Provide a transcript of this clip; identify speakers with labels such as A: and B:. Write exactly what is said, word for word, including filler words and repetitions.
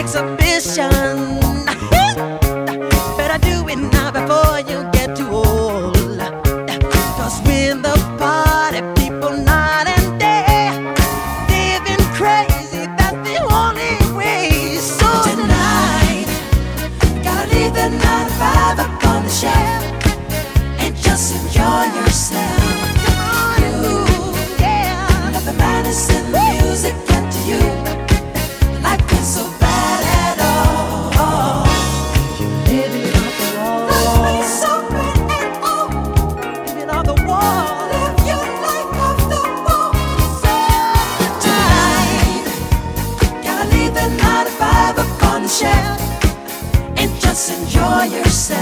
A: exhibition. Better do it now before you get too old. Cause when the party people night and day, living crazy, that's the only way. So tonight, gotta leave the nine to five up on the shelf and just enjoy yourself. You, yeah. Let the madness in the music get to you. Life ain't so bad at all. Living off the wall. Life ain't so bad at all. Living off the wall. Live your life off the wall. So tonight, gotta leave the nine to five up on the shelf and just enjoy yourself.